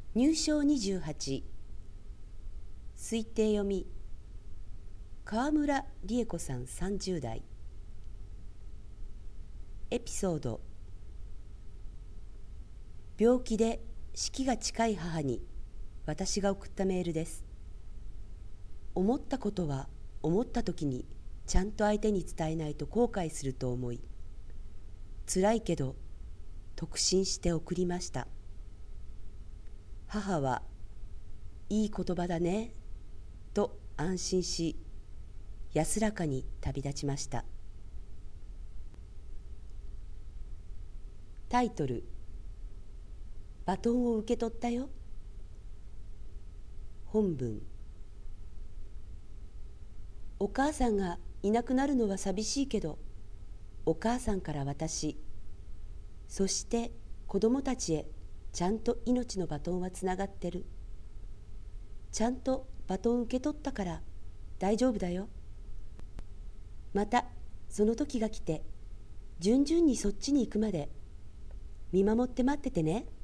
入賞28、推定読み、川村理恵子さん30代。エピソード。病気で死期が近い母に私が送ったメールです。思ったことは思った時にちゃんと相手に伝えないと後悔すると思い、辛いけど特進して送りました。母はいい言葉だねと安心し、安らかに旅立ちました。タイトル、バトンを受け取ったよ。本文。お母さんがいなくなるのは寂しいけど、お母さんから私、そして子供たちへちゃんと命のバトンはつながってる。ちゃんとバトン受け取ったから大丈夫だよ。またその時が来て、順々にそっちに行くまで見守って待っててね。